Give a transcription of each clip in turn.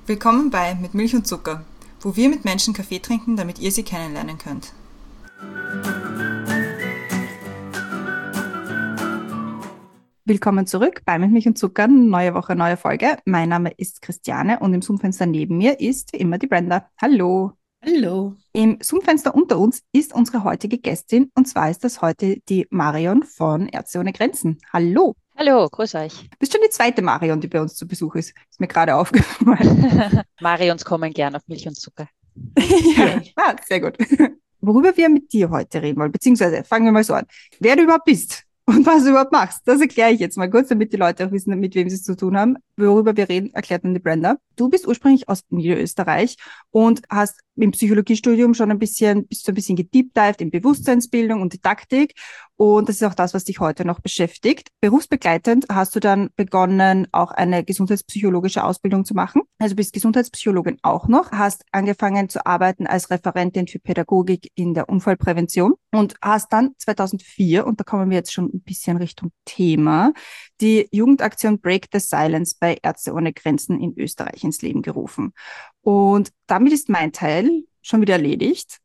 Willkommen bei Mit Milch und Zucker, wo wir mit Menschen Kaffee trinken, damit ihr sie kennenlernen könnt. Willkommen zurück bei Mit Milch und Zucker, neue Woche, neue Folge. Mein Name ist Christiane und im Zoom-Fenster neben mir ist wie immer die Brenda. Hallo. Hallo. Im Zoom-Fenster unter uns ist unsere heutige Gästin und zwar ist das heute die Marion von Ärzte ohne Grenzen. Hallo. Hallo, grüß euch. Bist schon die zweite Marion, die bei uns zu Besuch ist. Ist mir gerade aufgefallen. Marions kommen gern auf Milch und Zucker. Ja, sehr gut. Worüber wir mit dir heute reden wollen, beziehungsweise fangen wir mal so an. Wer du überhaupt bist und was du überhaupt machst, das erkläre ich jetzt mal kurz, damit die Leute auch wissen, mit wem sie es zu tun haben. Worüber wir reden, erklärt dann die Brenda. Du bist ursprünglich aus Niederösterreich und hast im Psychologiestudium schon bist so ein bisschen gedeepdived in Bewusstseinsbildung und Didaktik. Und das ist auch das, was dich heute noch beschäftigt. Berufsbegleitend hast du dann begonnen, auch eine gesundheitspsychologische Ausbildung zu machen. Also bist Gesundheitspsychologin auch noch, hast angefangen zu arbeiten als Referentin für Pädagogik in der Unfallprävention und hast dann 2004, und da kommen wir jetzt schon ein bisschen Richtung Thema, die Jugendaktion Break the Silence bei Ärzte ohne Grenzen in Österreich ins Leben gerufen. Und damit ist mein Teil schon wieder erledigt.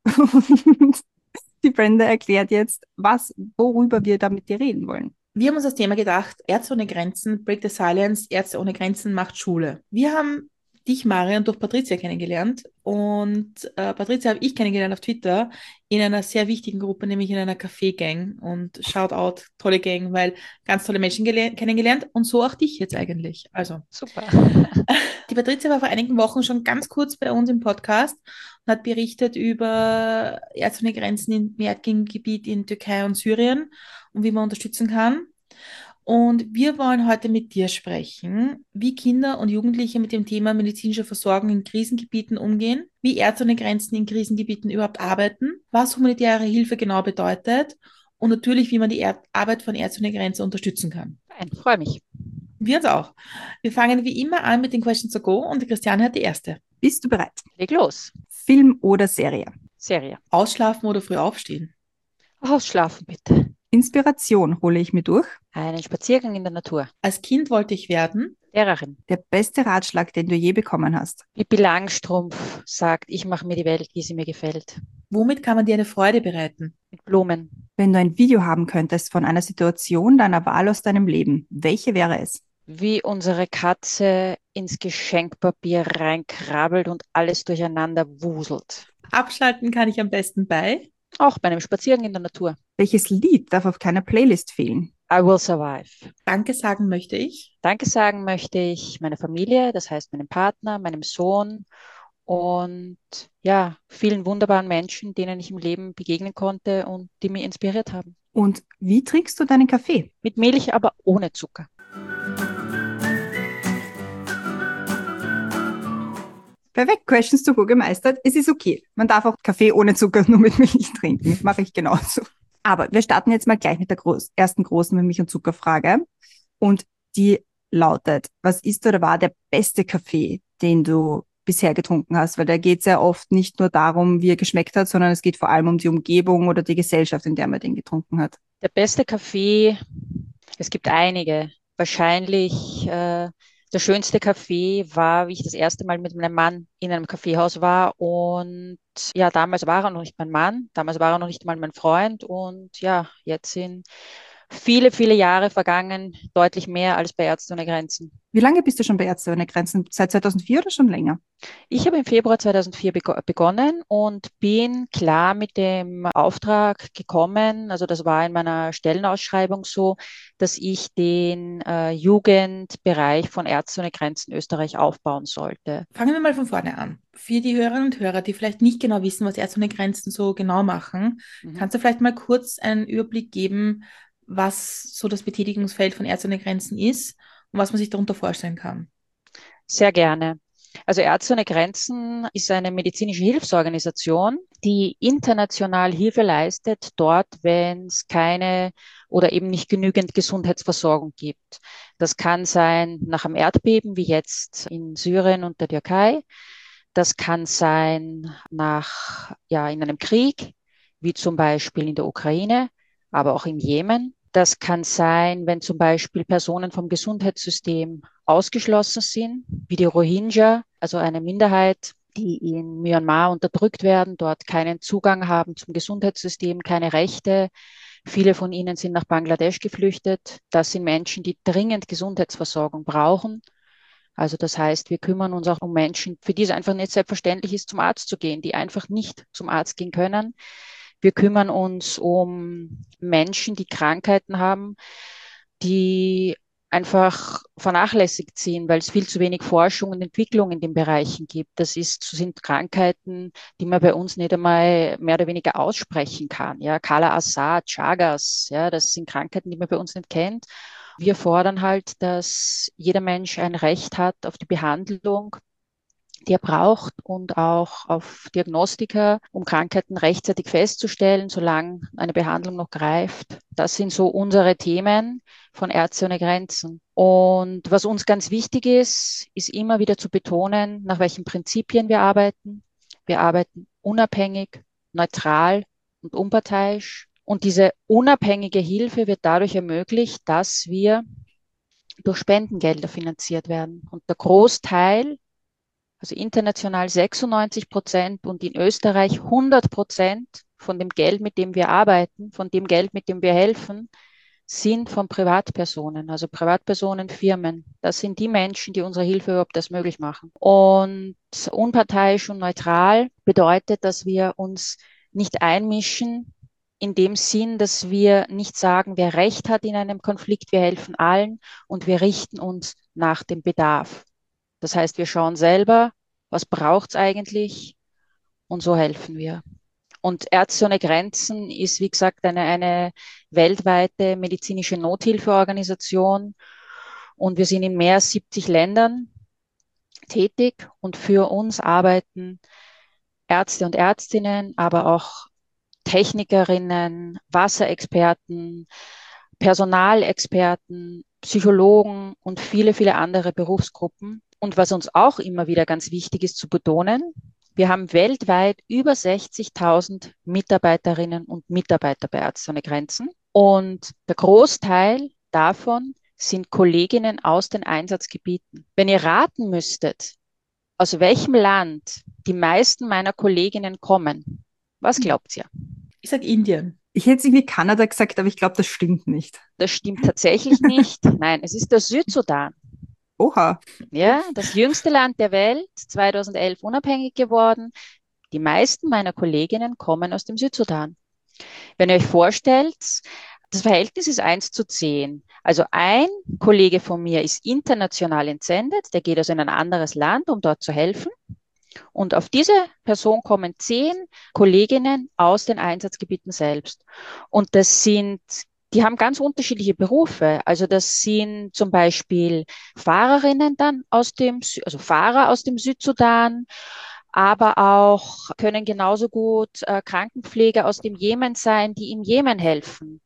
Und die Brenda erklärt jetzt, worüber wir da mit dir reden wollen. Wir haben uns das Thema gedacht, Ärzte ohne Grenzen, Break the Silence, Ärzte ohne Grenzen macht Schule. Wir haben dich, Marian, durch Patricia kennengelernt und Patricia habe ich kennengelernt auf Twitter in einer sehr wichtigen Gruppe, nämlich in einer Kaffee-Gang und Shoutout, tolle Gang, weil ganz tolle Menschen kennengelernt und so auch dich jetzt eigentlich. Also, Super. die Patricia war vor einigen Wochen schon ganz kurz bei uns im Podcast und hat berichtet über Ärzte ohne Grenzen im Erdgebiet in Türkei und Syrien und wie man unterstützen kann. Und wir wollen heute mit dir sprechen, wie Kinder und Jugendliche mit dem Thema medizinische Versorgung in Krisengebieten umgehen, wie Ärzte ohne Grenzen in Krisengebieten überhaupt arbeiten, was humanitäre Hilfe genau bedeutet und natürlich, wie man die Arbeit von Ärzte ohne Grenzen unterstützen kann. Fein, freue mich. Wir uns auch. Wir fangen wie immer an mit den Questions to Go und die Christiane hat die erste. Bist du bereit? Leg los. Film oder Serie? Serie. Ausschlafen oder früh aufstehen? Ausschlafen bitte. Inspiration hole ich mir durch. Einen Spaziergang in der Natur. Als Kind wollte ich werden. Lehrerin. Der beste Ratschlag, den du je bekommen hast. Pippi Langstrumpf sagt, ich mache mir die Welt, wie sie mir gefällt. Womit kann man dir eine Freude bereiten? Mit Blumen. Wenn du ein Video haben könntest von einer Situation deiner Wahl aus deinem Leben, welche wäre es? Wie unsere Katze ins Geschenkpapier reinkrabbelt und alles durcheinander wuselt. Abschalten kann ich am besten bei. Auch bei einem Spaziergang in der Natur. Welches Lied darf auf keiner Playlist fehlen? I will survive. Danke sagen möchte ich. Danke sagen möchte ich meiner Familie, das heißt meinem Partner, meinem Sohn und ja, vielen wunderbaren Menschen, denen ich im Leben begegnen konnte und die mich inspiriert haben. Und wie trinkst du deinen Kaffee? Mit Milch, aber ohne Zucker. Perfekt, Questions to go gemeistert. Es ist okay. Man darf auch Kaffee ohne Zucker nur mit Milch trinken. Das mache ich genauso. Aber wir starten jetzt mal gleich mit der ersten großen Milch- und Zuckerfrage. Und die lautet, was ist oder war der beste Kaffee, den du bisher getrunken hast? Weil da geht es ja oft nicht nur darum, wie er geschmeckt hat, sondern es geht vor allem um die Umgebung oder die Gesellschaft, in der man den getrunken hat. Der beste Kaffee, es gibt einige. Wahrscheinlich der schönste Kaffee war, wie ich das erste Mal mit meinem Mann in einem Kaffeehaus war. Und ja, damals war er noch nicht mein Mann, damals war er noch nicht mal mein Freund. Und ja, jetzt sind viele, viele Jahre vergangen, deutlich mehr als bei Ärzte ohne Grenzen. Wie lange bist du schon bei Ärzte ohne Grenzen? Seit 2004 oder schon länger? Ich habe im Februar 2004 begonnen und bin klar mit dem Auftrag gekommen. Also das war in meiner Stellenausschreibung so, dass ich den Jugendbereich von Ärzte ohne Grenzen Österreich aufbauen sollte. Fangen wir mal von vorne an. Für die Hörerinnen und Hörer, die vielleicht nicht genau wissen, was Ärzte ohne Grenzen so genau machen, Mhm. kannst du vielleicht mal kurz einen Überblick geben, was so das Betätigungsfeld von Ärzte ohne Grenzen ist und was man sich darunter vorstellen kann? Sehr gerne. Also Ärzte ohne Grenzen ist eine medizinische Hilfsorganisation, die international Hilfe leistet, dort, wenn es keine oder eben nicht genügend Gesundheitsversorgung gibt. Das kann sein nach einem Erdbeben, wie jetzt in Syrien und der Türkei. Das kann sein in einem Krieg, wie zum Beispiel in der Ukraine, aber auch im Jemen. Das kann sein, wenn zum Beispiel Personen vom Gesundheitssystem ausgeschlossen sind, wie die Rohingya, also eine Minderheit, die in Myanmar unterdrückt werden, dort keinen Zugang haben zum Gesundheitssystem, keine Rechte. Viele von ihnen sind nach Bangladesch geflüchtet. Das sind Menschen, die dringend Gesundheitsversorgung brauchen. Also das heißt, wir kümmern uns auch um Menschen, für die es einfach nicht selbstverständlich ist, zum Arzt zu gehen, die einfach nicht zum Arzt gehen können. Wir kümmern uns um Menschen, die Krankheiten haben, die einfach vernachlässigt sind, weil es viel zu wenig Forschung und Entwicklung in den Bereichen gibt. Sind Krankheiten, die man bei uns nicht einmal mehr oder weniger aussprechen kann. Ja, Kala Azar, Chagas, ja, das sind Krankheiten, die man bei uns nicht kennt. Wir fordern halt, dass jeder Mensch ein Recht hat auf die Behandlung, die er braucht und auch auf Diagnostika, um Krankheiten rechtzeitig festzustellen, solange eine Behandlung noch greift. Das sind so unsere Themen von Ärzte ohne Grenzen. Und was uns ganz wichtig ist, ist immer wieder zu betonen, nach welchen Prinzipien wir arbeiten. Wir arbeiten unabhängig, neutral und unparteiisch. Und diese unabhängige Hilfe wird dadurch ermöglicht, dass wir durch Spendengelder finanziert werden. Und der Großteil, also international 96% und in Österreich 100% von dem Geld, mit dem wir arbeiten, von dem Geld, mit dem wir helfen, sind von Privatpersonen, also Privatpersonen, Firmen. Das sind die Menschen, die unsere Hilfe überhaupt erst möglich machen. Und unparteiisch und neutral bedeutet, dass wir uns nicht einmischen in dem Sinn, dass wir nicht sagen, wer Recht hat in einem Konflikt, wir helfen allen und wir richten uns nach dem Bedarf. Das heißt, wir schauen selber, was braucht es eigentlich und so helfen wir. Und Ärzte ohne Grenzen ist, wie gesagt, eine weltweite medizinische Nothilfeorganisation und wir sind in mehr als 70 Ländern tätig und für uns arbeiten Ärzte und Ärztinnen, aber auch Technikerinnen, Wasserexperten, Personalexperten, Psychologen und viele, viele andere Berufsgruppen. Und was uns auch immer wieder ganz wichtig ist zu betonen, wir haben weltweit über 60.000 Mitarbeiterinnen und Mitarbeiter bei Ärzte ohne Grenzen. Und der Großteil davon sind Kolleginnen aus den Einsatzgebieten. Wenn ihr raten müsstet, aus welchem Land die meisten meiner Kolleginnen kommen, was glaubt ihr? Ich sage Indien. Ich hätte es irgendwie Kanada gesagt, aber ich glaube, das stimmt nicht. Das stimmt tatsächlich nicht. Nein, es ist der Südsudan. Oha. Ja, das jüngste Land der Welt, 2011 unabhängig geworden. Die meisten meiner Kolleginnen kommen aus dem Südsudan. Wenn ihr euch vorstellt, das Verhältnis ist 1:10. Also ein Kollege von mir ist international entsendet, der geht also in ein anderes Land, um dort zu helfen. Und auf diese Person kommen 10 Kolleginnen aus den Einsatzgebieten selbst. Und die haben ganz unterschiedliche Berufe. Also das sind zum Beispiel Fahrerinnen dann also Fahrer aus dem Südsudan, aber auch können genauso gut Krankenpfleger aus dem Jemen sein, die im Jemen helfen.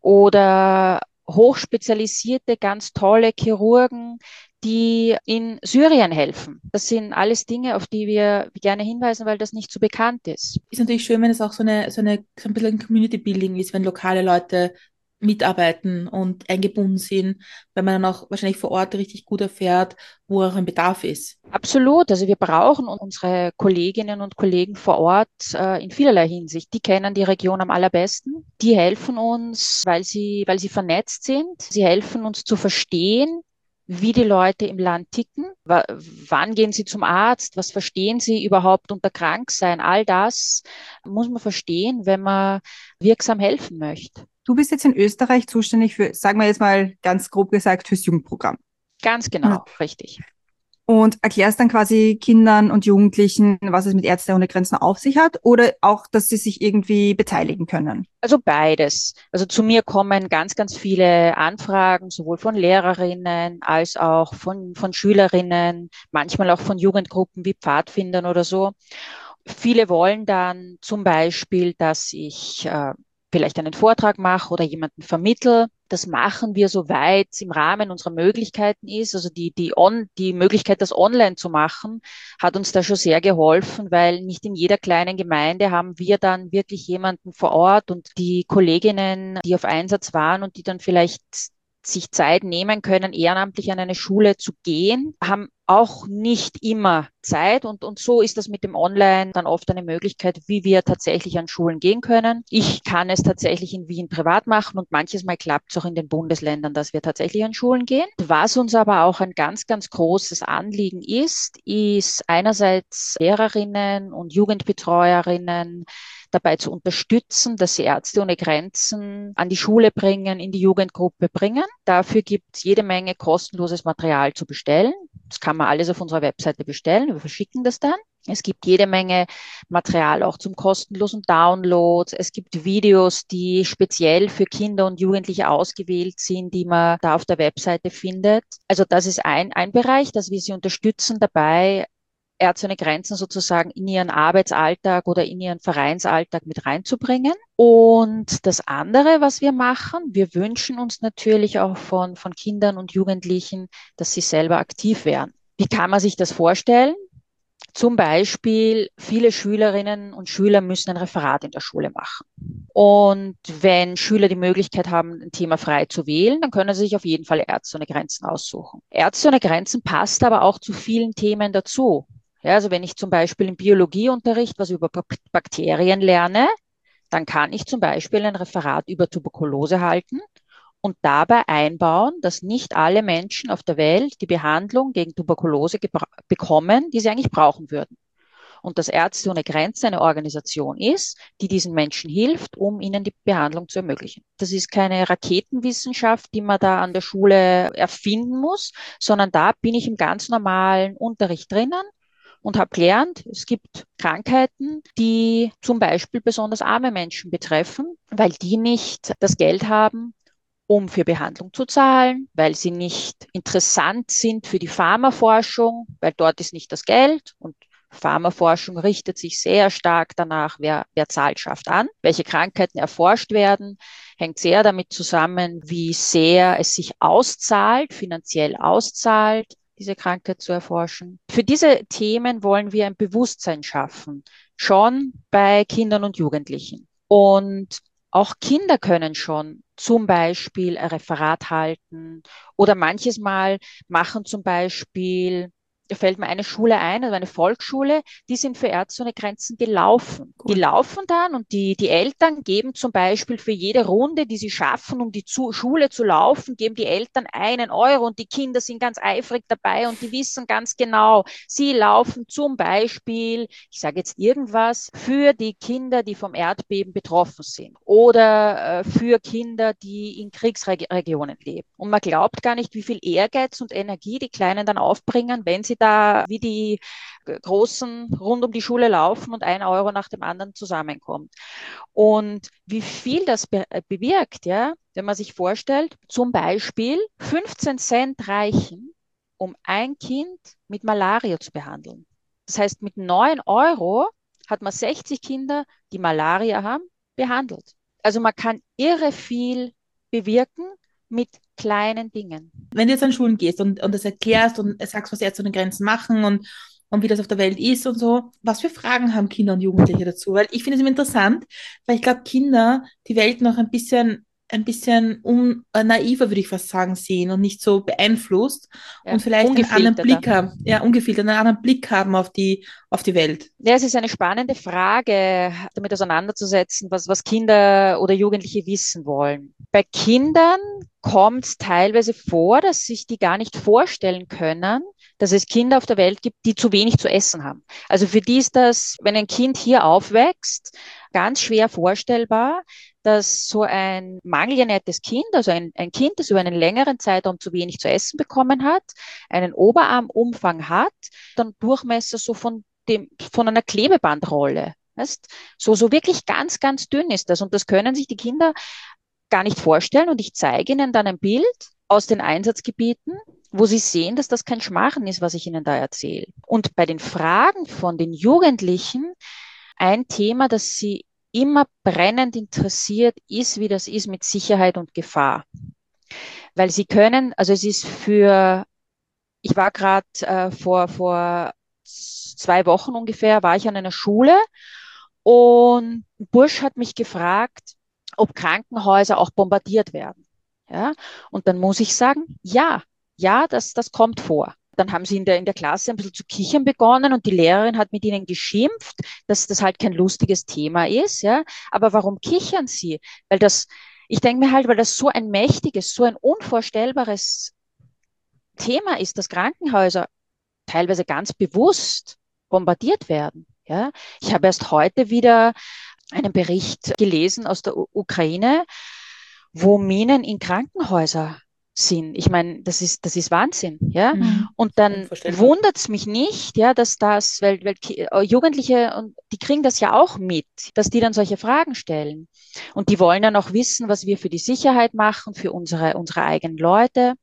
Oder hochspezialisierte, ganz tolle Chirurgen, die in Syrien helfen. Das sind alles Dinge, auf die wir gerne hinweisen, weil das nicht so bekannt ist. Ist natürlich schön, wenn es auch so ein bisschen Community Building ist, wenn lokale Leute mitarbeiten und eingebunden sind, weil man dann auch wahrscheinlich vor Ort richtig gut erfährt, wo auch ein Bedarf ist. Absolut. Also wir brauchen unsere Kolleginnen und Kollegen vor Ort in vielerlei Hinsicht. Die kennen die Region am allerbesten. Die helfen uns, weil sie vernetzt sind. Sie helfen uns zu verstehen, wie die Leute im Land ticken. Wann gehen sie zum Arzt? Was verstehen sie überhaupt unter Kranksein? All das muss man verstehen, wenn man wirksam helfen möchte. Du bist jetzt in Österreich zuständig für, sagen wir jetzt mal ganz grob gesagt, fürs Jugendprogramm. Ganz genau, richtig. Und erklärst dann quasi Kindern und Jugendlichen, was es mit Ärzte ohne Grenzen auf sich hat oder auch, dass sie sich irgendwie beteiligen können? Also beides. Also zu mir kommen ganz, ganz viele Anfragen, sowohl von Lehrerinnen als auch von Schülerinnen, manchmal auch von Jugendgruppen wie Pfadfindern oder so. Viele wollen dann zum Beispiel, dass ich vielleicht einen Vortrag mache oder jemanden vermittle. Das machen wir, soweit es im Rahmen unserer Möglichkeiten ist. Also die Möglichkeit, das online zu machen, hat uns da schon sehr geholfen, weil nicht in jeder kleinen Gemeinde haben wir dann wirklich jemanden vor Ort, und die Kolleginnen, die auf Einsatz waren und die dann vielleicht sich Zeit nehmen können, ehrenamtlich an eine Schule zu gehen, haben auch nicht immer Zeit, und so ist das mit dem Online dann oft eine Möglichkeit, wie wir tatsächlich an Schulen gehen können. Ich kann es tatsächlich in Wien privat machen, und manches Mal klappt es auch in den Bundesländern, dass wir tatsächlich an Schulen gehen. Was uns aber auch ein ganz, ganz großes Anliegen ist einerseits Lehrerinnen und Jugendbetreuerinnen dabei zu unterstützen, dass sie Ärzte ohne Grenzen an die Schule bringen, in die Jugendgruppe bringen. Dafür gibt es jede Menge kostenloses Material zu bestellen. Das kann man alles auf unserer Webseite bestellen. Wir verschicken das dann. Es gibt jede Menge Material auch zum kostenlosen Download. Es gibt Videos, die speziell für Kinder und Jugendliche ausgewählt sind, die man da auf der Webseite findet. Also das ist ein Bereich, dass wir sie unterstützen dabei, Ärzte ohne Grenzen sozusagen in ihren Arbeitsalltag oder in ihren Vereinsalltag mit reinzubringen. Und das andere, was wir machen, wir wünschen uns natürlich auch von Kindern und Jugendlichen, dass sie selber aktiv werden. Wie kann man sich das vorstellen? Zum Beispiel, viele Schülerinnen und Schüler müssen ein Referat in der Schule machen. Und wenn Schüler die Möglichkeit haben, ein Thema frei zu wählen, dann können sie sich auf jeden Fall Ärzte ohne Grenzen aussuchen. Ärzte ohne Grenzen passt aber auch zu vielen Themen dazu. Ja, also wenn ich zum Beispiel im Biologieunterricht was über Bakterien lerne, dann kann ich zum Beispiel ein Referat über Tuberkulose halten und dabei einbauen, dass nicht alle Menschen auf der Welt die Behandlung gegen Tuberkulose bekommen, die sie eigentlich brauchen würden. Und dass Ärzte ohne Grenzen eine Organisation ist, die diesen Menschen hilft, um ihnen die Behandlung zu ermöglichen. Das ist keine Raketenwissenschaft, die man da an der Schule erfinden muss, sondern da bin ich im ganz normalen Unterricht drinnen und habe gelernt, es gibt Krankheiten, die zum Beispiel besonders arme Menschen betreffen, weil die nicht das Geld haben, um für Behandlung zu zahlen, weil sie nicht interessant sind für die Pharmaforschung, weil dort ist nicht das Geld, und Pharmaforschung richtet sich sehr stark danach, wer zahlt, schafft an. Welche Krankheiten erforscht werden, hängt sehr damit zusammen, wie sehr es sich auszahlt, finanziell auszahlt, diese Krankheit zu erforschen. Für diese Themen wollen wir ein Bewusstsein schaffen, schon bei Kindern und Jugendlichen. Und auch Kinder können schon zum Beispiel ein Referat halten, oder manches Mal machen zum Beispiel, da fällt mir eine Schule ein, also eine Volksschule, die sind für Ärzte ohne Grenzen gelaufen. Cool. Die laufen dann, und die Eltern geben zum Beispiel für jede Runde, die sie schaffen, um die Schule zu laufen, geben die Eltern 1 Euro, und die Kinder sind ganz eifrig dabei und die wissen ganz genau, sie laufen zum Beispiel, ich sage jetzt irgendwas, für die Kinder, die vom Erdbeben betroffen sind, oder für Kinder, die in Kriegsregionen leben. Und man glaubt gar nicht, wie viel Ehrgeiz und Energie die Kleinen dann aufbringen, wenn sie da wie die Großen rund um die Schule laufen und 1 Euro nach dem anderen zusammenkommt. Und wie viel das bewirkt, ja, wenn man sich vorstellt, zum Beispiel 15 Cent reichen, um ein Kind mit Malaria zu behandeln. Das heißt, mit 9 Euro hat man 60 Kinder, die Malaria haben, behandelt. Also man kann irre viel bewirken mit kleinen Dingen. Wenn du jetzt an Schulen gehst und das erklärst und sagst, was Ärzte ohne Grenzen machen und wie das auf der Welt ist und so, was für Fragen haben Kinder und Jugendliche dazu? Weil ich finde es immer interessant, weil ich glaube, Kinder die Welt noch ein bisschen naiver, würde ich fast sagen, sehen und nicht so beeinflusst, Ja, und vielleicht einen anderen Blick haben, ungefiltert, einen anderen Blick haben auf die Welt. Ja, es ist eine spannende Frage, damit auseinanderzusetzen, was Kinder oder Jugendliche wissen wollen. Bei Kindern kommt es teilweise vor, dass sich die gar nicht vorstellen können, dass es Kinder auf der Welt gibt, die zu wenig zu essen haben. Also für die ist das, wenn ein Kind hier aufwächst, ganz schwer vorstellbar, dass so ein mangelernährtes Kind, also ein Kind, das über einen längeren Zeitraum zu wenig zu essen bekommen hat, einen Oberarmumfang hat, dann Durchmesser so von einer Klebebandrolle. Weißt? So wirklich ganz, ganz dünn ist das. Und das können sich die Kinder gar nicht vorstellen. Und ich zeige ihnen dann ein Bild aus den Einsatzgebieten, wo sie sehen, dass das kein Schmarrn ist, was ich ihnen da erzähle. Und bei den Fragen von den Jugendlichen, ein Thema, das sie immer brennend interessiert, ist, wie das ist mit Sicherheit und Gefahr. Weil sie können, also es ist ich war gerade vor 2 Wochen ungefähr, war ich an einer Schule und ein Bursch hat mich gefragt, ob Krankenhäuser auch bombardiert werden. Ja? Und dann muss ich sagen, ja, das kommt vor. Dann haben sie in der Klasse ein bisschen zu kichern begonnen und die Lehrerin hat mit ihnen geschimpft, dass das halt kein lustiges Thema ist. Ja? Aber warum kichern sie? Ich denke mir halt, weil das so ein mächtiges, so ein unvorstellbares Thema ist, dass Krankenhäuser teilweise ganz bewusst bombardiert werden. Ja? Ich habe erst heute wieder einen Bericht gelesen aus der Ukraine, wo Minen in Krankenhäuser sind. Ich meine, das ist Wahnsinn, ja. Und dann Unvorstellbar. wundert es mich nicht, ja, weil Jugendliche, und die kriegen das ja auch mit, dass die dann solche Fragen stellen. Und die wollen dann auch wissen, was wir für die Sicherheit machen, für unsere eigenen Leute.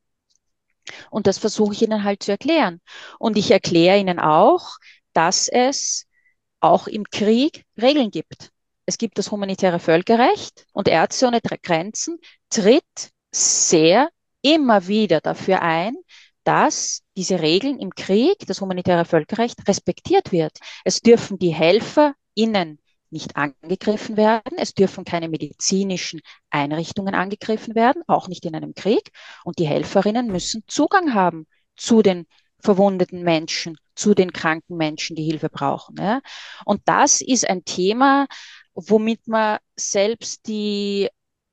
Und das versuche ich ihnen halt zu erklären. Und ich erkläre ihnen auch, dass es auch im Krieg Regeln gibt. Es gibt das humanitäre Völkerrecht und Ärzte ohne Grenzen tritt sehr immer wieder dafür ein, dass diese Regeln im Krieg, das humanitäre Völkerrecht, respektiert wird. Es dürfen die HelferInnen nicht angegriffen werden. Es dürfen keine medizinischen Einrichtungen angegriffen werden, auch nicht in einem Krieg. Und die Helferinnen müssen Zugang haben zu den verwundeten Menschen, zu den kranken Menschen, die Hilfe brauchen. Ja. Und das ist ein Thema, womit man selbst die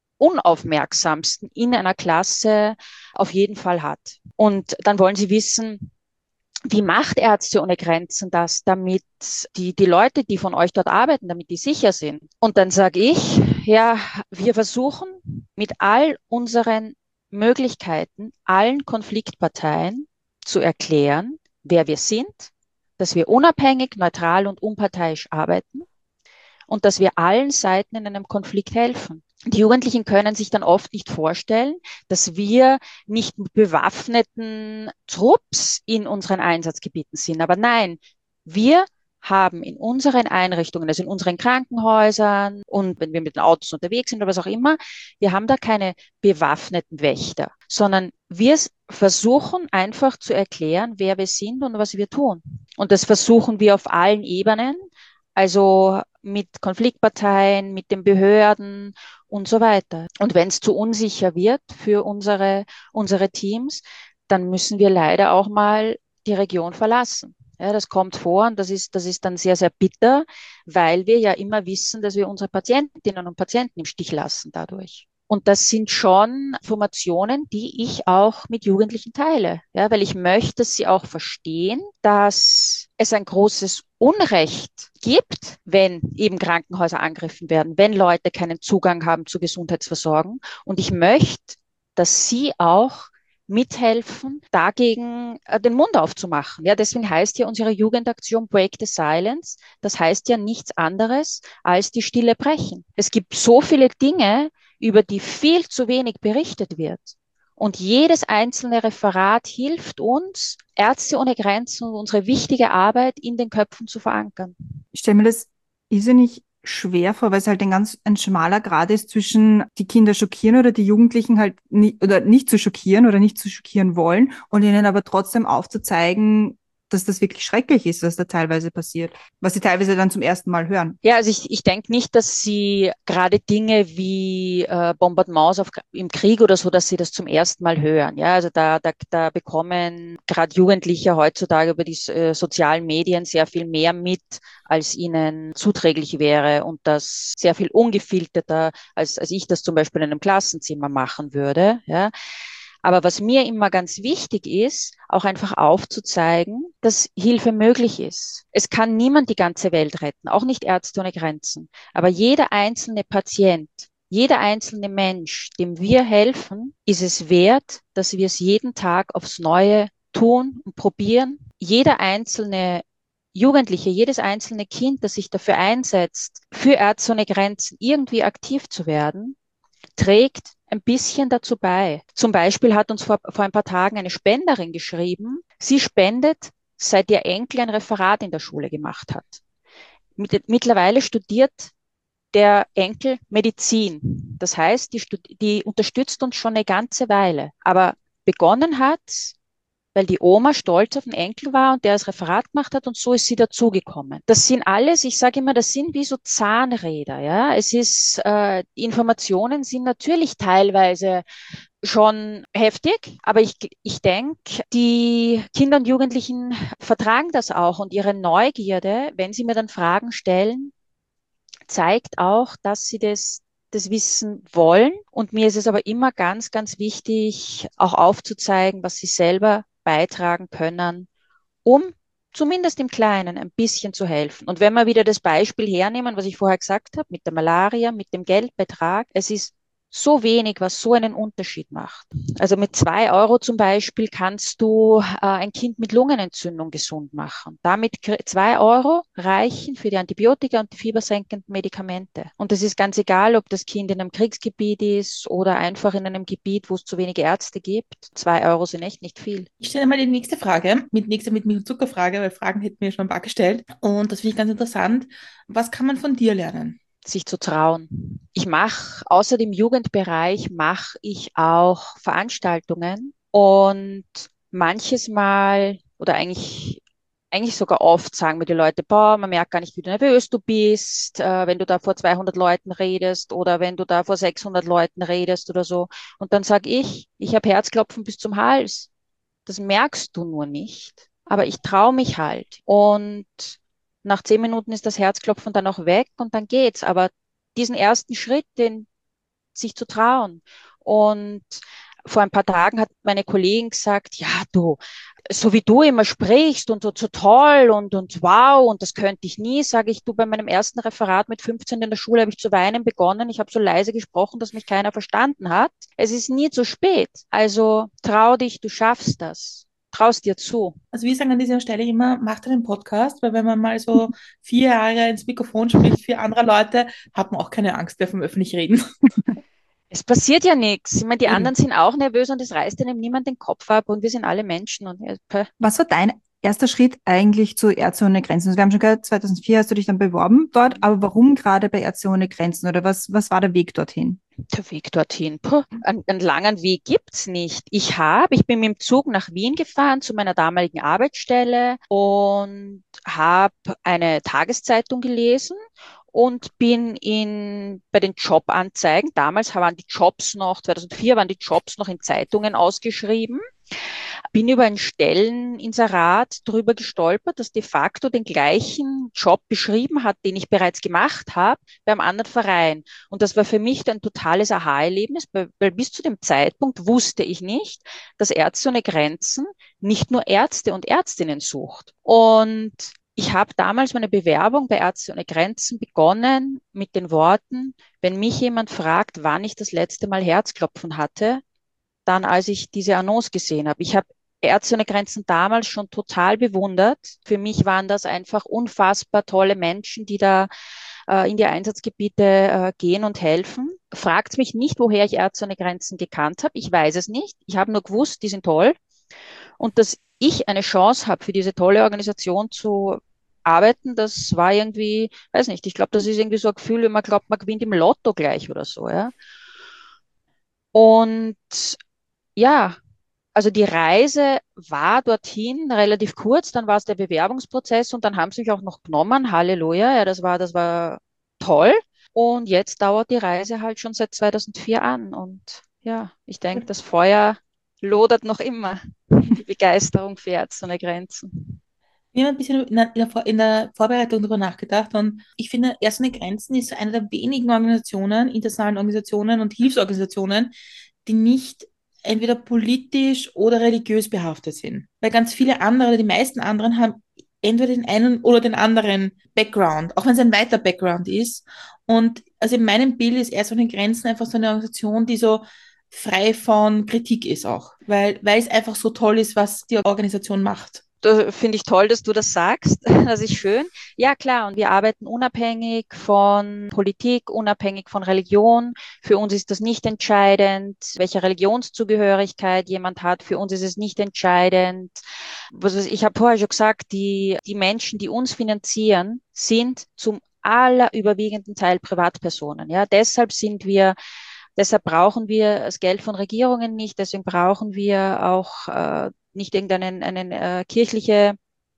unaufmerksamsten in einer Klasse auf jeden Fall hat. Und dann wollen sie wissen, wie macht Ärzte ohne Grenzen das, damit die Leute, die von euch dort arbeiten, damit die sicher sind? Und dann sage ich, ja, wir versuchen mit all unseren Möglichkeiten, allen Konfliktparteien zu erklären, wer wir sind, dass wir unabhängig, neutral und unparteiisch arbeiten und dass wir allen Seiten in einem Konflikt helfen. Die Jugendlichen können sich dann oft nicht vorstellen, dass wir nicht mit bewaffneten Trupps in unseren Einsatzgebieten sind. Aber nein, wir haben in unseren Einrichtungen, also in unseren Krankenhäusern und wenn wir mit den Autos unterwegs sind oder was auch immer, wir haben da keine bewaffneten Wächter, sondern wir versuchen einfach zu erklären, wer wir sind und was wir tun. Und das versuchen wir auf allen Ebenen, also mit Konfliktparteien, mit den Behörden und so weiter. Und wenn es zu unsicher wird für unsere Teams, dann müssen wir leider auch mal die Region verlassen. Ja, das kommt vor und das ist dann sehr, sehr bitter, weil wir ja immer wissen, dass wir unsere Patientinnen und Patienten im Stich lassen dadurch. Und das sind schon Informationen, die ich auch mit Jugendlichen teile, ja, weil ich möchte, dass sie auch verstehen, dass es ein großes Unrecht gibt, wenn eben Krankenhäuser angegriffen werden, wenn Leute keinen Zugang haben zur Gesundheitsversorgung. Und ich möchte, dass sie auch mithelfen, dagegen den Mund aufzumachen. Ja, deswegen heißt ja unsere Jugendaktion Break the Silence. Das heißt ja nichts anderes als die Stille brechen. Es gibt so viele Dinge, über die viel zu wenig berichtet wird. Und jedes einzelne Referat hilft uns, Ärzte ohne Grenzen und unsere wichtige Arbeit in den Köpfen zu verankern. Ich stelle mir das irrsinnig schwer vor, weil es halt ein schmaler Grad ist zwischen die Kinder schockieren oder die Jugendlichen halt oder nicht zu schockieren oder nicht zu schockieren wollen und ihnen aber trotzdem aufzuzeigen, dass das wirklich schrecklich ist, was da teilweise passiert, was sie teilweise dann zum ersten Mal hören. Ja, also ich denke nicht, dass sie gerade Dinge wie Bombardements im Krieg oder so, dass sie das zum ersten Mal hören. Ja, also da bekommen gerade Jugendliche heutzutage über die sozialen Medien sehr viel mehr mit, als ihnen zuträglich wäre und das sehr viel ungefilterter, als ich das zum Beispiel in einem Klassenzimmer machen würde. Ja. Aber was mir immer ganz wichtig ist, auch einfach aufzuzeigen, dass Hilfe möglich ist. Es kann niemand die ganze Welt retten, auch nicht Ärzte ohne Grenzen. Aber jeder einzelne Patient, jeder einzelne Mensch, dem wir helfen, ist es wert, dass wir es jeden Tag aufs Neue tun und probieren. Jeder einzelne Jugendliche, jedes einzelne Kind, das sich dafür einsetzt, für Ärzte ohne Grenzen irgendwie aktiv zu werden, trägt ein bisschen dazu bei. Zum Beispiel hat uns vor ein paar Tagen eine Spenderin geschrieben, sie spendet, seit ihr Enkel ein Referat in der Schule gemacht hat. Mittlerweile studiert der Enkel Medizin. Das heißt, die unterstützt uns schon eine ganze Weile. Aber begonnen hat, weil die Oma stolz auf den Enkel war und der das Referat gemacht hat und so ist sie dazugekommen. Das sind alles, ich sage immer, das sind wie so Zahnräder, ja. Die Informationen sind natürlich teilweise schon heftig, aber ich denke, die Kinder und Jugendlichen vertragen das auch und ihre Neugierde, wenn sie mir dann Fragen stellen, zeigt auch, dass sie das wissen wollen. Und mir ist es aber immer ganz, ganz wichtig, auch aufzuzeigen, was sie selber beitragen können, um zumindest im Kleinen ein bisschen zu helfen. Und wenn wir wieder das Beispiel hernehmen, was ich vorher gesagt habe, mit der Malaria, mit dem Geldbetrag, es ist so wenig, was so einen Unterschied macht. Also mit 2 € zum Beispiel kannst du ein Kind mit Lungenentzündung gesund machen. Damit 2 € reichen für die Antibiotika und die fiebersenkenden Medikamente. Und es ist ganz egal, ob das Kind in einem Kriegsgebiet ist oder einfach in einem Gebiet, wo es zu wenige Ärzte gibt. 2 € sind echt nicht viel. Ich stelle mal die nächste Frage, mit Milch- und Zuckerfrage, weil Fragen hätten mir schon ein paar gestellt. Und das finde ich ganz interessant. Was kann man von dir lernen? Sich zu trauen. Ich mache, außer dem Jugendbereich, mache ich auch Veranstaltungen und manches Mal oder eigentlich sogar oft sagen mir die Leute, boah, man merkt gar nicht, wie nervös du bist, wenn du da vor 200 Leuten redest oder wenn du da vor 600 Leuten redest oder so. Und dann sage ich habe Herzklopfen bis zum Hals. Das merkst du nur nicht, aber ich traue mich halt. Und nach 10 Minuten ist das Herzklopfen dann auch weg und dann geht's. Aber diesen ersten Schritt, den sich zu trauen. Und vor ein paar Tagen hat meine Kollegin gesagt, ja, du, so wie du immer sprichst und so toll und wow, und das könnte ich nie, sage ich, du, bei meinem ersten Referat mit 15 in der Schule habe ich zu weinen begonnen. Ich habe so leise gesprochen, dass mich keiner verstanden hat. Es ist nie zu spät. Also trau dich, du schaffst das. Traust dir zu. Also wir sagen an dieser Stelle immer, macht einen Podcast, weil wenn man mal so 4 Jahre ins Mikrofon spricht für andere Leute, hat man auch keine Angst mehr vom öffentlich reden. Es passiert ja nichts. Ich meine, die Eben. anderen sind auch nervös und es reißt einem niemand den Kopf ab und wir sind alle Menschen und Was war dein erster Schritt eigentlich zu Ärzte ohne Grenzen? Also wir haben schon gehört, 2004 hast du dich dann beworben dort, aber warum gerade bei Ärzte ohne Grenzen oder was war der Weg dorthin? der Weg dorthin. Puh, einen langen Weg gibt's nicht. Ich bin mit dem Zug nach Wien gefahren zu meiner damaligen Arbeitsstelle und habe eine Tageszeitung gelesen und bin bei den Jobanzeigen, damals waren die Jobs noch, 2004 waren die Jobs noch in Zeitungen ausgeschrieben, bin über ein Stelleninserat drüber gestolpert, das de facto den gleichen Job beschrieben hat, den ich bereits gemacht habe, beim anderen Verein. Und das war für mich ein totales Aha-Erlebnis, weil bis zu dem Zeitpunkt wusste ich nicht, dass Ärzte ohne Grenzen nicht nur Ärzte und Ärztinnen sucht. Und ich habe damals meine Bewerbung bei Ärzte ohne Grenzen begonnen mit den Worten, wenn mich jemand fragt, wann ich das letzte Mal Herzklopfen hatte, dann als ich diese Annonce gesehen habe. Ich habe Ärzte ohne Grenzen damals schon total bewundert. Für mich waren das einfach unfassbar tolle Menschen, die da in die Einsatzgebiete gehen und helfen. Fragt mich nicht, woher ich Ärzte ohne Grenzen gekannt habe. Ich weiß es nicht. Ich habe nur gewusst, die sind toll. Und dass ich eine Chance habe, für diese tolle Organisation zu arbeiten, das war irgendwie, weiß nicht, ich glaube, das ist irgendwie so ein Gefühl, wenn man glaubt, man gewinnt im Lotto gleich oder so, ja. Und ja, also die Reise war dorthin relativ kurz, dann war es der Bewerbungsprozess und dann haben sie mich auch noch genommen. Halleluja, ja, das war toll. Und jetzt dauert die Reise halt schon seit 2004 an. Und ja, ich denke, das Feuer lodert noch immer. Die Begeisterung für Ärzte ohne Grenzen. Wir haben ein bisschen in der Vorbereitung darüber nachgedacht und ich finde, Ärzte ohne Grenzen ist so eine der wenigen Organisationen, internationalen Organisationen und Hilfsorganisationen, die nicht entweder politisch oder religiös behaftet sind. Weil ganz viele andere, die meisten anderen haben entweder den einen oder den anderen Background, auch wenn es ein weiter Background ist. Und also in meinem Bild ist Ärzte ohne Grenzen einfach so eine Organisation, die so frei von Kritik ist auch, weil es einfach so toll ist, was die Organisation macht. Da finde ich toll, dass du das sagst. Das ist schön. Ja, klar. Und wir arbeiten unabhängig von Politik, unabhängig von Religion. Für uns ist das nicht entscheidend, welche Religionszugehörigkeit jemand hat. Für uns ist es nicht entscheidend. Ich habe vorher schon gesagt, die Menschen, die uns finanzieren, sind zum allerüberwiegenden Teil Privatpersonen. Ja, deshalb brauchen wir das Geld von Regierungen nicht, deswegen brauchen wir auch nicht irgendeine kirchliche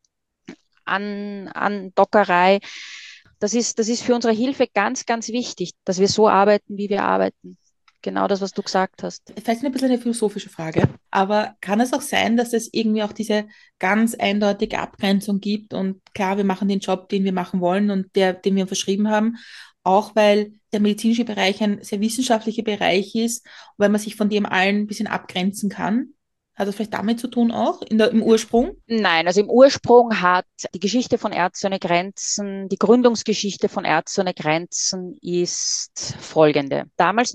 Andockerei. Das ist für unsere Hilfe ganz, ganz wichtig, dass wir so arbeiten, wie wir arbeiten. Genau das, was du gesagt hast. Vielleicht ein bisschen eine philosophische Frage, aber kann es auch sein, dass es irgendwie auch diese ganz eindeutige Abgrenzung gibt und klar, wir machen den Job, den wir machen wollen und den wir verschrieben haben, auch weil der medizinische Bereich ein sehr wissenschaftlicher Bereich ist und weil man sich von dem allen ein bisschen abgrenzen kann? Hat das vielleicht damit zu tun auch im Ursprung? Nein, also im Ursprung hat die Geschichte von Ärzte ohne Grenzen, die Gründungsgeschichte von Ärzte ohne Grenzen ist folgende. Damals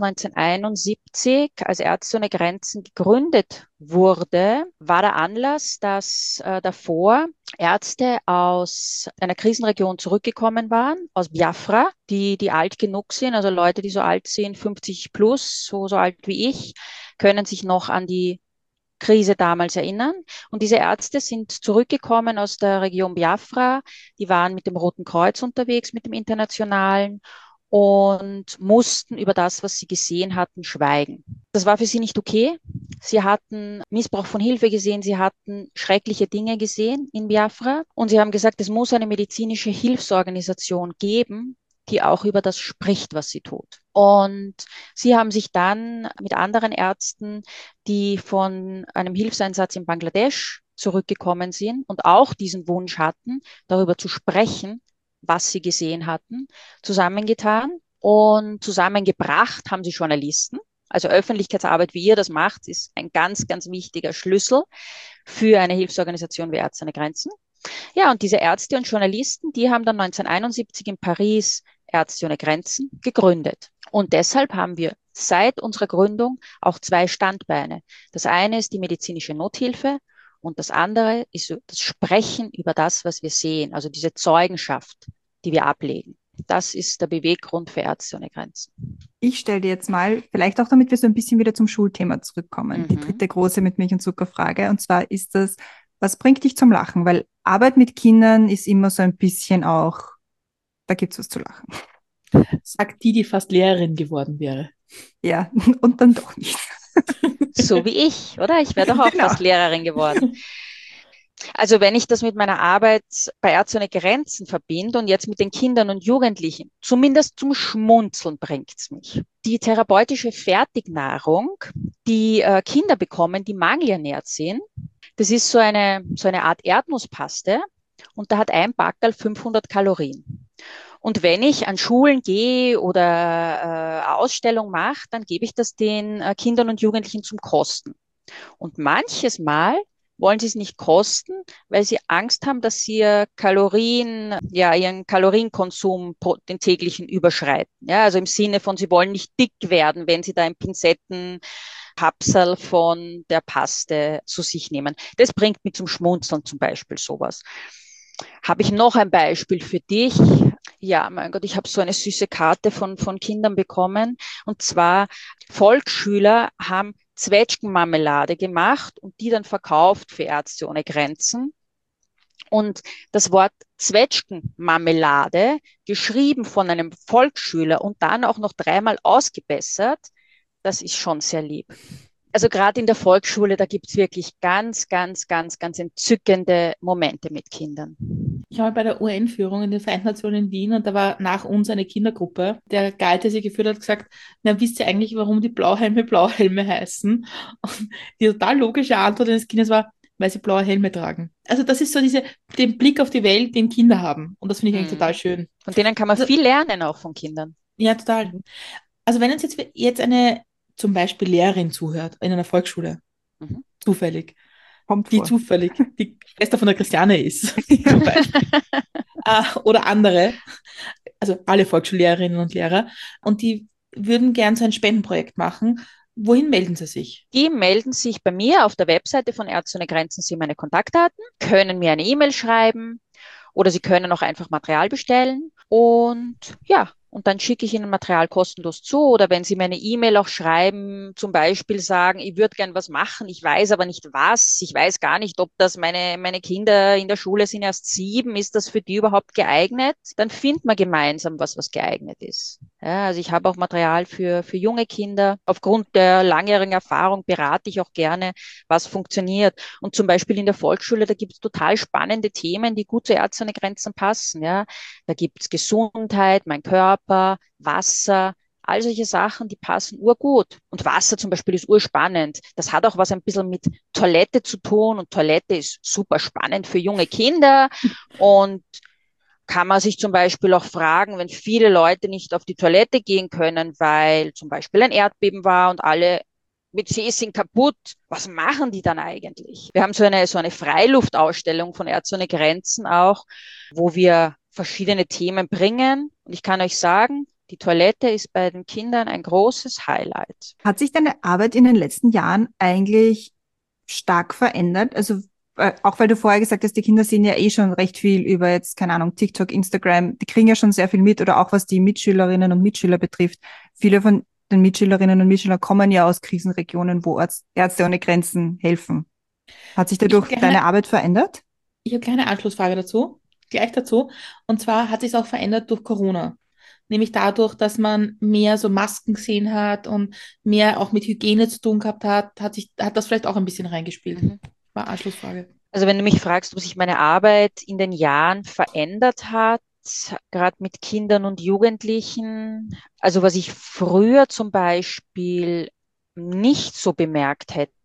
1971, als Ärzte ohne Grenzen gegründet wurde, war der Anlass, dass davor Ärzte aus einer Krisenregion zurückgekommen waren, aus Biafra, die alt genug sind, also Leute, die so alt sind, 50 plus, so alt wie ich, können sich noch an die Krise damals erinnern. Und diese Ärzte sind zurückgekommen aus der Region Biafra. Die waren mit dem Roten Kreuz unterwegs, mit dem Internationalen und mussten über das, was sie gesehen hatten, schweigen. Das war für sie nicht okay. Sie hatten Missbrauch von Hilfe gesehen, sie hatten schreckliche Dinge gesehen in Biafra und sie haben gesagt, es muss eine medizinische Hilfsorganisation geben, die auch über das spricht, was sie tut. Und sie haben sich dann mit anderen Ärzten, die von einem Hilfseinsatz in Bangladesch zurückgekommen sind und auch diesen Wunsch hatten, darüber zu sprechen, was sie gesehen hatten, zusammengetan und zusammengebracht haben sie Journalisten. Also Öffentlichkeitsarbeit, wie ihr das macht, ist ein ganz, ganz wichtiger Schlüssel für eine Hilfsorganisation wie Ärzte ohne Grenzen. Ja, und diese Ärzte und Journalisten, die haben dann 1971 in Paris Ärzte ohne Grenzen gegründet. Und deshalb haben wir seit unserer Gründung auch zwei Standbeine. Das eine ist die medizinische Nothilfe und das andere ist das Sprechen über das, was wir sehen, also diese Zeugenschaft, die wir ablegen. Das ist der Beweggrund für Ärzte ohne Grenzen. Ich stelle dir jetzt mal, vielleicht auch damit wir so ein bisschen wieder zum Schulthema zurückkommen, die dritte große mit Milch und Zucker Frage. Und zwar ist das, was bringt dich zum Lachen? Weil Arbeit mit Kindern ist immer so ein bisschen auch, da gibt's was zu lachen. Sagt die fast Lehrerin geworden wäre. Ja, und dann doch nicht. So wie ich, oder? Ich wäre doch auch Genau. fast Lehrerin geworden. Also wenn ich das mit meiner Arbeit bei Ärzte ohne Grenzen verbinde und jetzt mit den Kindern und Jugendlichen, zumindest zum Schmunzeln bringt's mich. Die therapeutische Fertignahrung, die Kinder bekommen, die mangelernährt sind, das ist so eine Art Erdnusspaste und da hat ein Packerl 500 Kalorien. Und wenn ich an Schulen gehe oder eine Ausstellung mache, dann gebe ich das den Kindern und Jugendlichen zum Kosten. Und manches Mal wollen sie es nicht kosten, weil sie Angst haben, dass sie ihren Kalorienkonsum, den täglichen, überschreiten. Ja, also im Sinne von, sie wollen nicht dick werden, wenn sie da ein Pinzettenhapserl von der Paste zu sich nehmen. Das bringt mich zum Schmunzeln zum Beispiel sowas. Habe ich noch ein Beispiel für dich? Ja, mein Gott, ich habe so eine süße Karte von Kindern bekommen. Und zwar, Volksschüler haben Zwetschgenmarmelade gemacht und die dann verkauft für Ärzte ohne Grenzen. Und das Wort Zwetschgenmarmelade, geschrieben von einem Volksschüler und dann auch noch dreimal ausgebessert, das ist schon sehr lieb. Also gerade in der Volksschule, da gibt es wirklich ganz, ganz, ganz, ganz entzückende Momente mit Kindern. Ich war bei der UN-Führung in den Vereinten Nationen in Wien und da war nach uns eine Kindergruppe. Der Guide, der sie geführt hat, gesagt, na, wisst ihr eigentlich, warum die Blauhelme heißen? Und die total logische Antwort eines Kindes war, weil sie blaue Helme tragen. Also das ist so den Blick auf die Welt, den Kinder haben. Und das finde ich eigentlich total schön. Von denen kann man viel lernen, auch von Kindern. Ja, total. Also wenn uns jetzt eine zum Beispiel Lehrerin zuhört in einer Volksschule, zufällig, die zufällig die Schwester von der Christiane ist, zum Beispiel, oder andere, also alle Volksschullehrerinnen und Lehrer, und die würden gern so ein Spendenprojekt machen. Wohin melden sie sich? Die melden sich bei mir auf der Webseite von Ärzte ohne Grenzen, sind meine Kontaktdaten, können mir eine E-Mail schreiben oder sie können auch einfach Material bestellen und ja, und dann schicke ich Ihnen Material kostenlos zu. Oder wenn Sie mir eine E-Mail auch schreiben, zum Beispiel sagen, ich würde gern was machen, ich weiß aber nicht was, ich weiß gar nicht, ob das meine Kinder in der Schule sind erst 7, ist das für die überhaupt geeignet? Dann finden wir gemeinsam was geeignet ist. Ja, also ich habe auch Material für junge Kinder. Aufgrund der langjährigen Erfahrung berate ich auch gerne, was funktioniert. Und zum Beispiel in der Volksschule, da gibt es total spannende Themen, die gut zu Ärzte ohne Grenzen passen. Ja, da gibt es Gesundheit, mein Körper, Wasser, all solche Sachen, die passen urgut. Und Wasser zum Beispiel ist urspannend. Das hat auch was ein bisschen mit Toilette zu tun und Toilette ist super spannend für junge Kinder und kann man sich zum Beispiel auch fragen, wenn viele Leute nicht auf die Toilette gehen können, weil zum Beispiel ein Erdbeben war und alle WCs sind kaputt. Was machen die dann eigentlich? Wir haben so eine Freiluftausstellung von Ärzte ohne Grenzen auch, wo wir verschiedene Themen bringen. Und ich kann euch sagen, die Toilette ist bei den Kindern ein großes Highlight. Hat sich deine Arbeit in den letzten Jahren eigentlich stark verändert? Also auch weil du vorher gesagt hast, die Kinder sehen ja eh schon recht viel über jetzt, keine Ahnung, TikTok, Instagram, die kriegen ja schon sehr viel mit oder auch was die Mitschülerinnen und Mitschüler betrifft. Viele von den Mitschülerinnen und Mitschülern kommen ja aus Krisenregionen, wo Ärzte ohne Grenzen helfen. Hat sich dadurch deine Arbeit verändert? Ich habe keine Anschlussfrage dazu, gleich dazu. Und zwar hat sich es auch verändert durch Corona. Nämlich dadurch, dass man mehr so Masken gesehen hat und mehr auch mit Hygiene zu tun gehabt hat das vielleicht auch ein bisschen reingespielt. War Anschlussfrage. Also wenn du mich fragst, ob sich meine Arbeit in den Jahren verändert hat, gerade mit Kindern und Jugendlichen, also was ich früher zum Beispiel nicht so bemerkt hätte,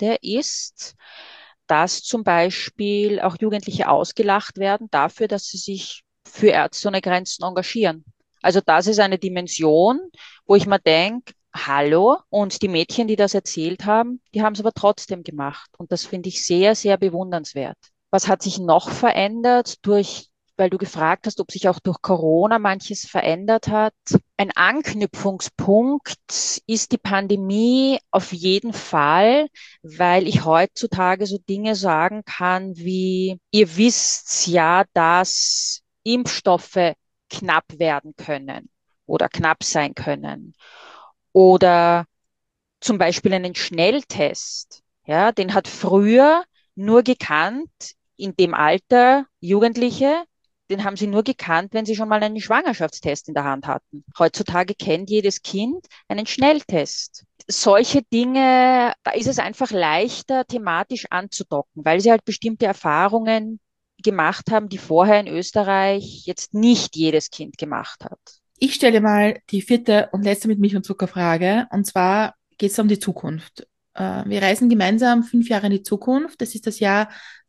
ist, dass zum Beispiel auch Jugendliche ausgelacht werden dafür, dass sie sich für Ärzte ohne Grenzen engagieren. Also das ist eine Dimension, wo ich mir denke, hallo, und die Mädchen, die das erzählt haben, die haben es aber trotzdem gemacht. Und das finde ich sehr, sehr bewundernswert. Was hat sich noch verändert weil du gefragt hast, ob sich auch durch Corona manches verändert hat? Ein Anknüpfungspunkt ist die Pandemie auf jeden Fall, weil ich heutzutage so Dinge sagen kann wie, ihr wisst ja, dass Impfstoffe knapp werden können oder knapp sein können. Oder zum Beispiel einen Schnelltest. Ja, den hat früher nur gekannt, in dem Alter Jugendliche, den haben sie nur gekannt, wenn sie schon mal einen Schwangerschaftstest in der Hand hatten. Heutzutage kennt jedes Kind einen Schnelltest. Solche Dinge, da ist es einfach leichter, thematisch anzudocken, weil sie halt bestimmte Erfahrungen gemacht haben, die vorher in Österreich jetzt nicht jedes Kind gemacht hat. Ich stelle mal die vierte und letzte mit Milch und Zucker Frage. Und zwar geht es um die Zukunft. Wir reisen gemeinsam 5 Jahre in die Zukunft. Das ist das Jahr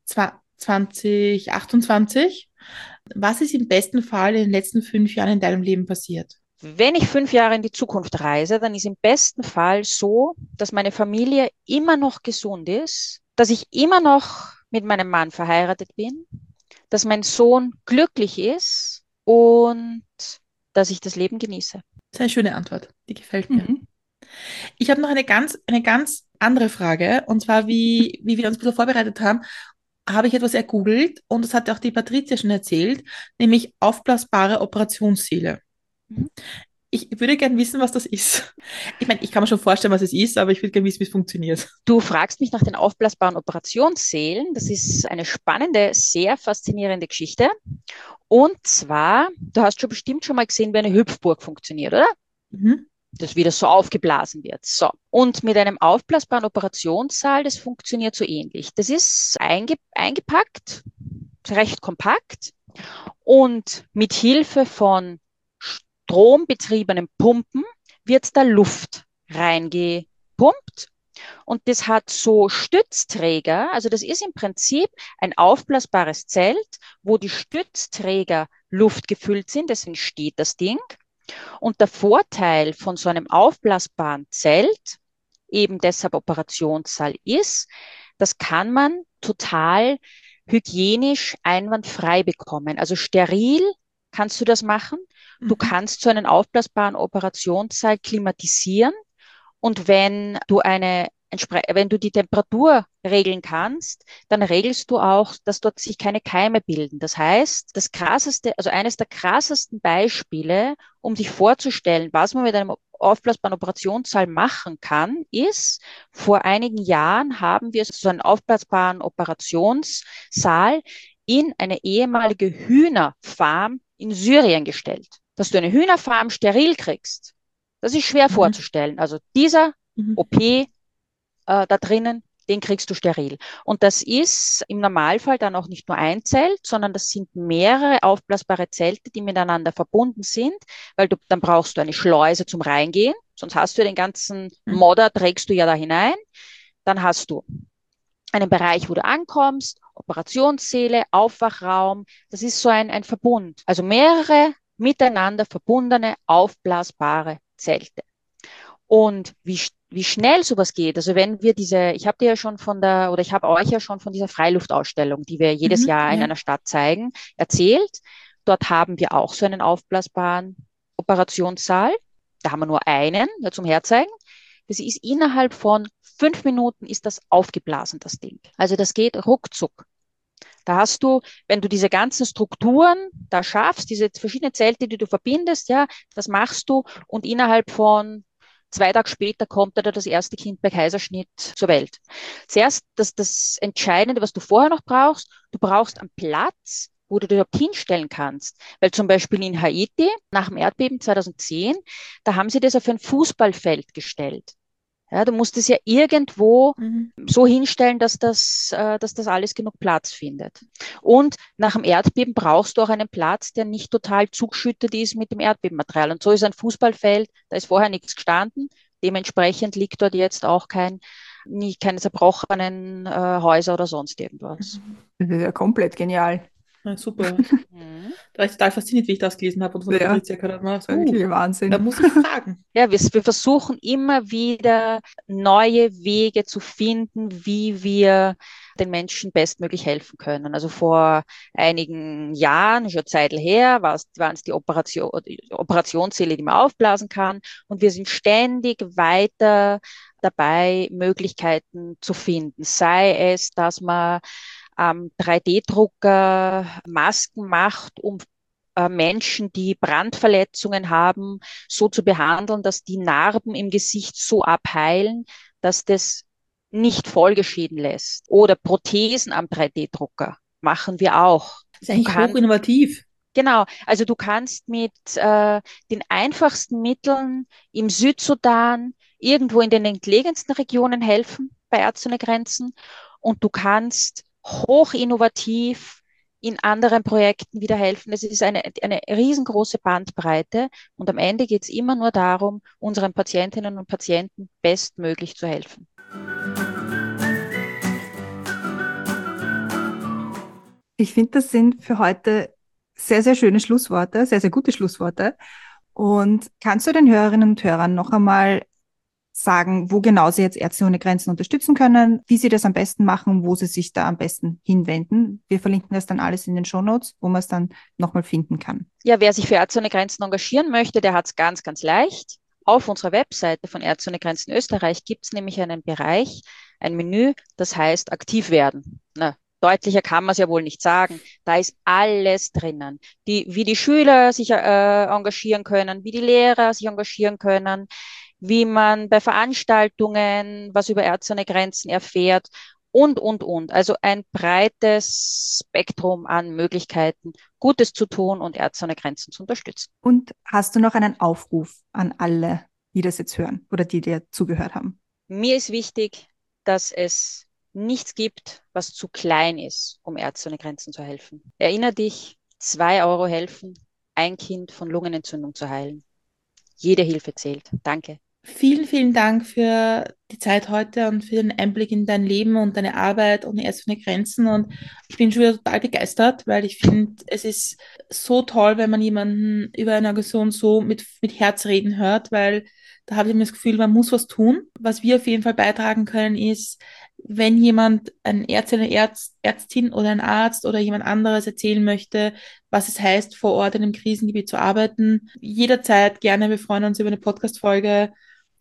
2028. Was ist im besten Fall in den letzten 5 Jahren in deinem Leben passiert? Wenn ich 5 Jahre in die Zukunft reise, dann ist im besten Fall so, dass meine Familie immer noch gesund ist, dass ich immer noch mit meinem Mann verheiratet bin, dass mein Sohn glücklich ist und dass ich das Leben genieße. Das ist eine schöne Antwort. Die gefällt mir. Ich habe noch eine ganz andere Frage. Und zwar, wie wir uns ein bisschen vorbereitet haben, habe ich etwas ergoogelt und das hat auch die Patricia schon erzählt, nämlich aufblasbare Operationssäle. Ich würde gerne wissen, was das ist. Ich meine, ich kann mir schon vorstellen, was es ist, aber ich würde gerne wissen, wie es funktioniert. Du fragst mich nach den aufblasbaren Operationssälen. Das ist eine spannende, sehr faszinierende Geschichte. Und zwar, du hast bestimmt schon mal gesehen, wie eine Hüpfburg funktioniert, oder? Das wieder so aufgeblasen wird. So. Und mit einem aufblasbaren Operationssaal, das funktioniert so ähnlich. Das ist eingepackt, recht kompakt und mit Hilfe von strombetriebenen Pumpen wird da Luft reingepumpt. Und das hat so Stützträger, also das ist im Prinzip ein aufblasbares Zelt, wo die Stützträger luftgefüllt sind, deswegen steht das Ding. Und der Vorteil von so einem aufblasbaren Zelt, eben deshalb Operationssaal ist, das kann man total hygienisch einwandfrei bekommen. Also steril kannst du das machen. Du kannst so einen aufblasbaren Operationssaal klimatisieren. Und wenn du eine wenn du die Temperatur regeln kannst, dann regelst du auch, dass dort sich keine Keime bilden. Das heißt, also eines der krassesten Beispiele, um sich vorzustellen, was man mit einem aufblasbaren Operationssaal machen kann, ist, vor einigen Jahren haben wir so einen aufblasbaren Operationssaal in eine ehemalige Hühnerfarm in Syrien gestellt. Dass du eine Hühnerfarm steril kriegst, das ist schwer vorzustellen. Also dieser OP da drinnen, den kriegst du steril. Und das ist im Normalfall dann auch nicht nur ein Zelt, sondern das sind mehrere aufblasbare Zelte, die miteinander verbunden sind, weil dann brauchst du eine Schleuse zum Reingehen, sonst hast du den ganzen Modder, trägst du ja da hinein. Dann hast du einen Bereich, wo du ankommst, Operationssäle, Aufwachraum. Das ist so ein Verbund. Also mehrere miteinander verbundene, aufblasbare Zelte. Und wie schnell sowas geht, also wenn wir ich habe euch ja schon von dieser Freiluftausstellung, die wir jedes Jahr in einer Stadt zeigen, erzählt. Dort haben wir auch so einen aufblasbaren Operationssaal. Da haben wir nur einen zum Herzeigen. Das ist innerhalb von 5 Minuten ist das aufgeblasen, das Ding. Also das geht ruckzuck. Da hast du, wenn du diese ganzen Strukturen da schaffst, diese verschiedenen Zelte, die du verbindest, ja, das machst du und innerhalb von 2 Tage später kommt da das erste Kind bei Kaiserschnitt zur Welt. Zuerst das Entscheidende, was du vorher noch brauchst, du brauchst einen Platz, wo du dich überhaupt hinstellen kannst. Weil zum Beispiel in Haiti, nach dem Erdbeben 2010, da haben sie das auf ein Fußballfeld gestellt. Ja, du musst es ja irgendwo so hinstellen, dass das alles genug Platz findet. Und nach dem Erdbeben brauchst du auch einen Platz, der nicht total zugeschüttet ist mit dem Erdbebenmaterial. Und so ist ein Fußballfeld, da ist vorher nichts gestanden. Dementsprechend liegt dort jetzt auch keine zerbrochenen Häuser oder sonst irgendwas. Das ist ja komplett genial. Ja, super. Da war ich total fasziniert, wie ich das gelesen habe und von der Patricia gehört habe. Wirklich Wahnsinn. Da muss ich fragen. Ja, wir versuchen immer wieder neue Wege zu finden, wie wir den Menschen bestmöglich helfen können. Also vor einigen Jahren, schon Zeit her, waren es die Operationssäle, die man aufblasen kann. Und wir sind ständig weiter dabei, Möglichkeiten zu finden. Sei es, dass man 3D-Drucker Masken macht, um Menschen, die Brandverletzungen haben, so zu behandeln, dass die Narben im Gesicht so abheilen, dass das nicht Folgeschäden lässt. Oder Prothesen am 3D-Drucker machen wir auch. Das ist eigentlich hoch innovativ. Genau, also du kannst mit den einfachsten Mitteln im Südsudan irgendwo in den entlegensten Regionen helfen bei Ärzte ohne Grenzen und du kannst hoch innovativ in anderen Projekten wieder helfen. Es ist eine riesengroße Bandbreite und am Ende geht es immer nur darum, unseren Patientinnen und Patienten bestmöglich zu helfen. Ich finde, das sind für heute sehr, sehr schöne Schlussworte, sehr, sehr gute Schlussworte. Und kannst du den Hörerinnen und Hörern noch einmal sagen, wo genau sie jetzt Ärzte ohne Grenzen unterstützen können, wie sie das am besten machen, wo sie sich da am besten hinwenden? Wir verlinken das dann alles in den Shownotes, wo man es dann nochmal finden kann. Ja, wer sich für Ärzte ohne Grenzen engagieren möchte, der hat es ganz, ganz leicht. Auf unserer Webseite von Ärzte ohne Grenzen Österreich gibt es nämlich einen Bereich, ein Menü, das heißt aktiv werden. Na, deutlicher kann man es ja wohl nicht sagen. Da ist alles drinnen. Wie die Schüler sich engagieren können, wie die Lehrer sich engagieren können, wie man bei Veranstaltungen was über Ärzte ohne Grenzen erfährt und. Also ein breites Spektrum an Möglichkeiten, Gutes zu tun und Ärzte ohne Grenzen zu unterstützen. Und hast du noch einen Aufruf an alle, die das jetzt hören oder die dir zugehört haben? Mir ist wichtig, dass es nichts gibt, was zu klein ist, um Ärzte ohne Grenzen zu helfen. Erinner dich, 2 Euro helfen, ein Kind von Lungenentzündung zu heilen. Jede Hilfe zählt. Danke. Vielen, vielen Dank für die Zeit heute und für den Einblick in dein Leben und deine Arbeit ohne Ärzte ohne Grenzen. Und ich bin schon wieder total begeistert, weil ich finde, es ist so toll, wenn man jemanden über eine Organisation so mit Herz reden hört, weil da habe ich immer das Gefühl, man muss was tun. Was wir auf jeden Fall beitragen können, ist, wenn jemand, ein Arzt, eine Ärztin oder ein Arzt oder jemand anderes erzählen möchte, was es heißt, vor Ort in einem Krisengebiet zu arbeiten, jederzeit gerne. Wir freuen uns über eine Podcast-Folge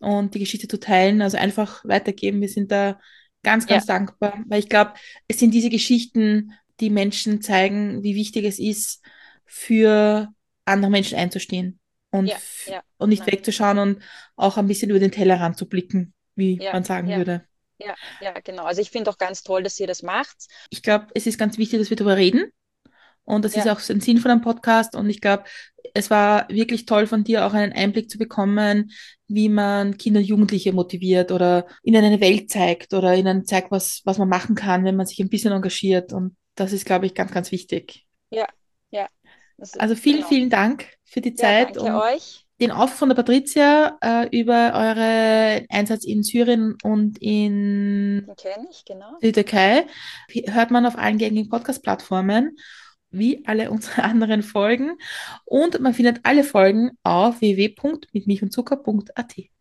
und die Geschichte zu teilen, also einfach weitergeben. Wir sind da ganz, Ja, ganz dankbar, weil ich glaube, es sind diese Geschichten, die Menschen zeigen, wie wichtig es ist, für andere Menschen einzustehen und, ja, ja, und nicht nein, wegzuschauen und auch ein bisschen über den Tellerrand zu blicken, wie ja, man sagen ja, würde. ja, ja, genau. Also ich finde auch ganz toll, dass ihr das macht. Ich glaube, es ist ganz wichtig, dass wir darüber reden. Und das ist Ja, auch so ein Sinn von einem Podcast. Und ich glaube, es war wirklich toll von dir auch einen Einblick zu bekommen, wie man Kinder und Jugendliche motiviert oder ihnen eine Welt zeigt oder ihnen zeigt, was man machen kann, wenn man sich ein bisschen engagiert. Und das ist, glaube ich, ganz, ganz wichtig. ja, ja, das, Also vielen, genau. vielen Dank für die Ja, Zeit danke und euch. den Aufruf von der Patricia über euren Einsatz in Syrien und in Den kenne ich, genau. die Türkei. Hört man auf allen gängigen Podcast-Plattformen, wie alle unsere anderen Folgen. Und man findet alle Folgen auf www.mitmilchundzucker.at.